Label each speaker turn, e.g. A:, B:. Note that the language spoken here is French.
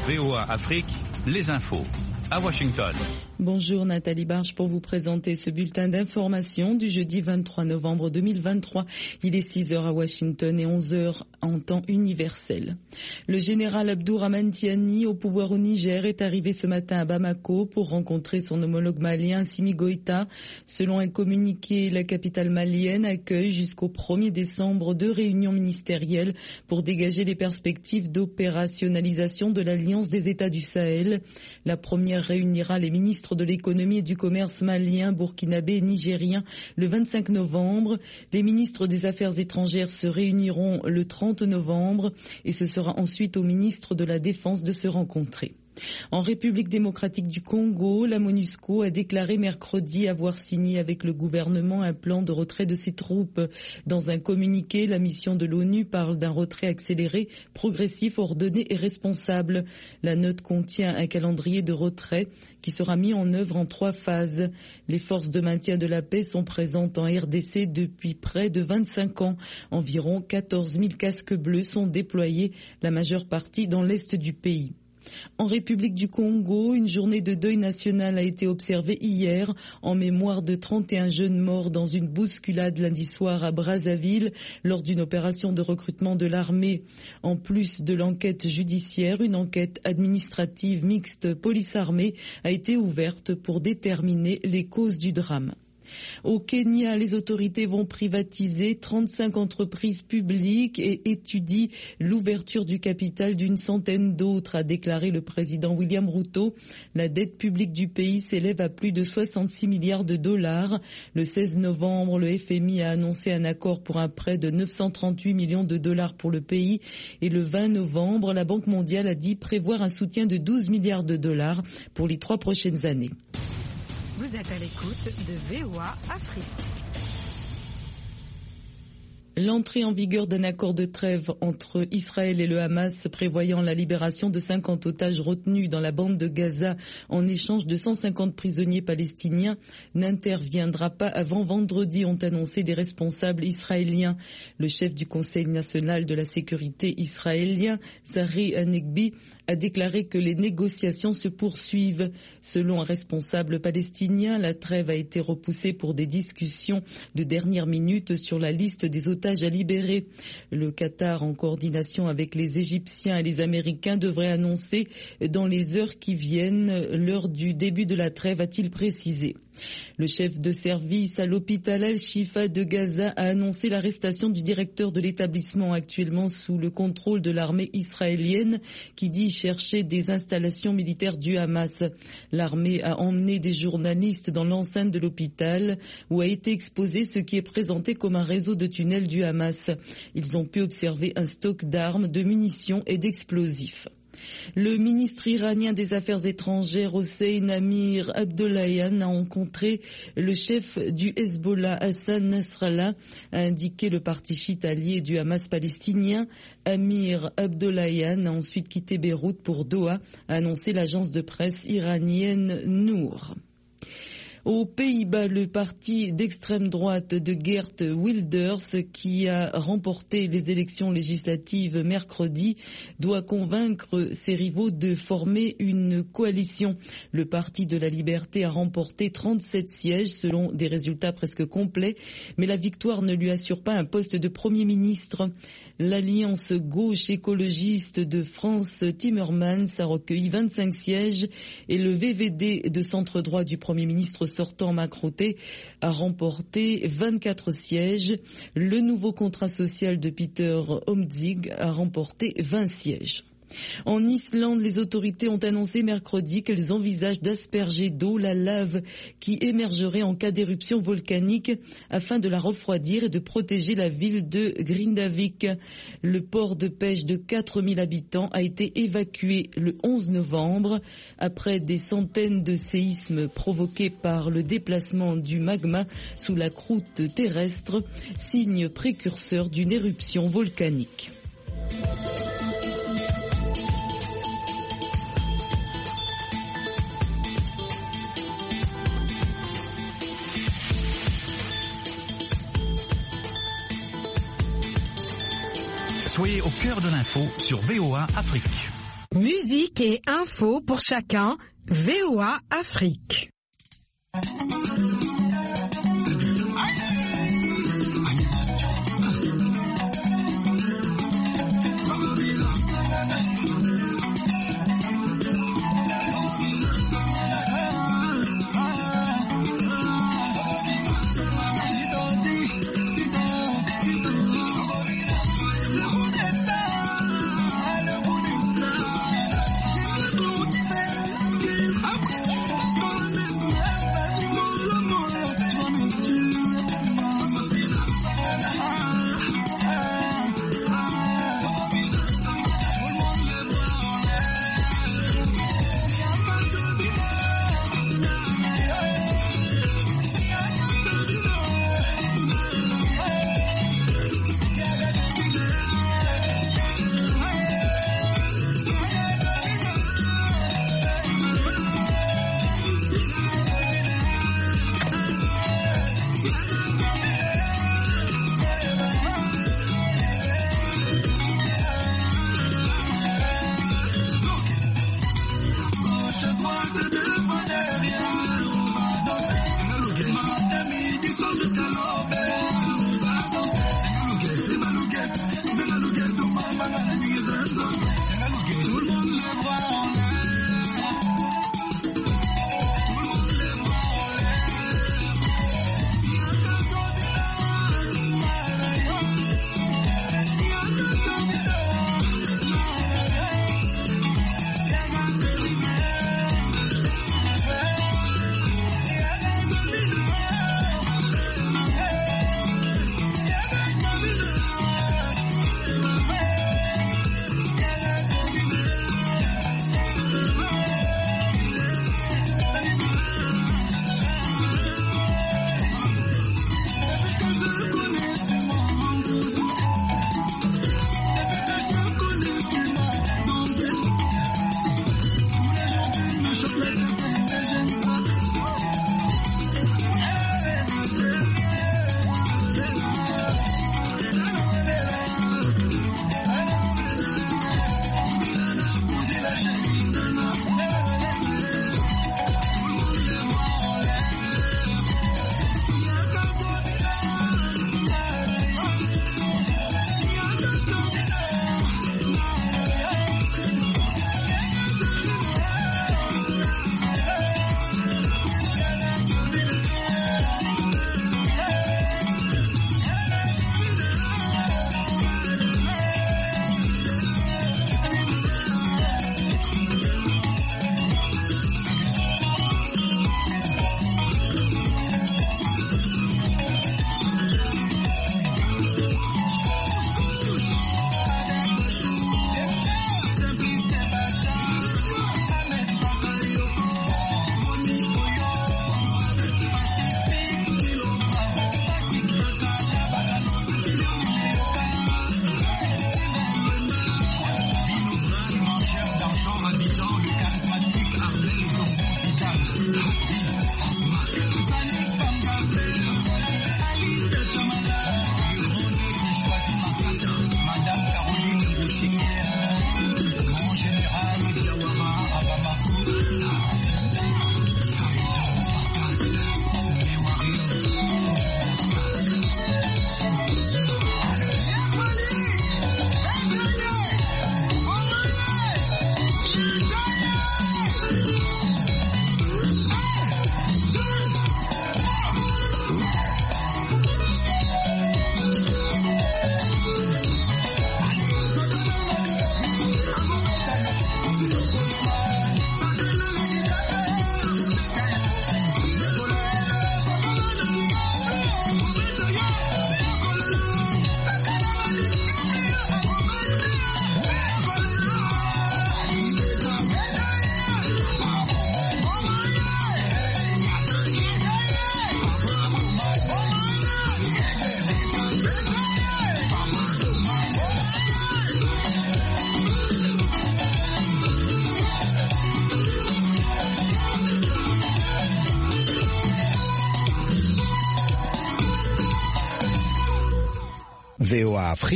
A: VOA Afrique, les infos. À Washington.
B: Bonjour Nathalie Barge pour vous présenter ce bulletin d'information du jeudi 23 novembre 2023. Il est 6h à Washington et 11h en temps universel. Le général Abdourahmane Tiani, au pouvoir au Niger, est arrivé ce matin à Bamako pour rencontrer son homologue malien Assimi Goïta. Selon un communiqué, la capitale malienne accueille jusqu'au 1er décembre 2 réunions ministérielles pour dégager les perspectives d'opérationnalisation de l'Alliance des États du Sahel. La première réunira les ministres de l'économie et du commerce malien, burkinabé et nigérien le 25 novembre. Les ministres des Affaires étrangères se réuniront le 30 novembre et ce sera ensuite aux ministres de la Défense de se rencontrer. En République démocratique du Congo, la MONUSCO a déclaré mercredi avoir signé avec le gouvernement un plan de retrait de ses troupes. Dans un communiqué, la mission de l'ONU parle d'un retrait accéléré, progressif, ordonné et responsable. La note contient un calendrier de retrait qui sera mis en œuvre en 3 phases. Les forces de maintien de la paix sont présentes en RDC depuis près de 25 ans. Environ 14 000 casques bleus sont déployés, la majeure partie dans l'est du pays. En République du Congo, une journée de deuil national a été observée hier en mémoire de 31 jeunes morts dans une bousculade lundi soir à Brazzaville lors d'une opération de recrutement de l'armée. En plus de l'enquête judiciaire, une enquête administrative mixte police-armée a été ouverte pour déterminer les causes du drame. Au Kenya, les autorités vont privatiser 35 entreprises publiques et étudient l'ouverture du capital d'une centaine d'autres, a déclaré le président William Ruto. La dette publique du pays s'élève à plus de 66 milliards de dollars. Le 16 novembre, le FMI a annoncé un accord pour un prêt de 938 millions de dollars pour le pays. Et le 20 novembre, la Banque mondiale a dit prévoir un soutien de 12 milliards de dollars pour les 3 prochaines années.
C: Vous êtes à l'écoute de VOA Afrique.
B: L'entrée en vigueur d'un accord de trêve entre Israël et le Hamas prévoyant la libération de 50 otages retenus dans la bande de Gaza en échange de 150 prisonniers palestiniens n'interviendra pas avant vendredi, ont annoncé des responsables israéliens. Le chef du Conseil national de la sécurité israélien, Zahri Hanegbi, a déclaré que les négociations se poursuivent. Selon un responsable palestinien, la trêve a été repoussée pour des discussions de dernière minute sur la liste des otages à libérer. Le Qatar, en coordination avec les Égyptiens et les Américains, devrait annoncer dans les heures qui viennent l'heure du début de la trêve, a-t-il précisé. Le chef de service à l'hôpital Al-Shifa de Gaza a annoncé l'arrestation du directeur de l'établissement actuellement sous le contrôle de l'armée israélienne qui dit chercher des installations militaires du Hamas. L'armée a emmené des journalistes dans l'enceinte de l'hôpital où a été exposé ce qui est présenté comme un réseau de tunnels du Hamas. Ils ont pu observer un stock d'armes, de munitions et d'explosifs. Le ministre iranien des Affaires étrangères, Hossein Amir Abdollahian, a rencontré le chef du Hezbollah, Hassan Nasrallah, a indiqué le parti chiite allié du Hamas palestinien. Amir Abdollahian a ensuite quitté Beyrouth pour Doha, a annoncé l'agence de presse iranienne Nour. Aux Pays-Bas, le parti d'extrême droite de Geert Wilders, qui a remporté les élections législatives mercredi, doit convaincre ses rivaux de former une coalition. Le Parti de la Liberté a remporté 37 sièges selon des résultats presque complets, mais la victoire ne lui assure pas un poste de Premier ministre. L'Alliance gauche écologiste de France Timmermans a recueilli 25 sièges et le VVD de centre droit du Premier ministre sortant Macroté a remporté 24 sièges. Le nouveau contrat social de Peter Omtzig a remporté 20 sièges. En Islande, les autorités ont annoncé mercredi qu'elles envisagent d'asperger d'eau la lave qui émergerait en cas d'éruption volcanique afin de la refroidir et de protéger la ville de Grindavik. Le port de pêche de 4000 habitants a été évacué le 11 novembre après des centaines de séismes provoqués par le déplacement du magma sous la croûte terrestre, signe précurseur d'une éruption volcanique.
A: Soyez au cœur de l'info sur VOA Afrique.
C: Musique et infos pour chacun. VOA Afrique.
D: VOA Afrique.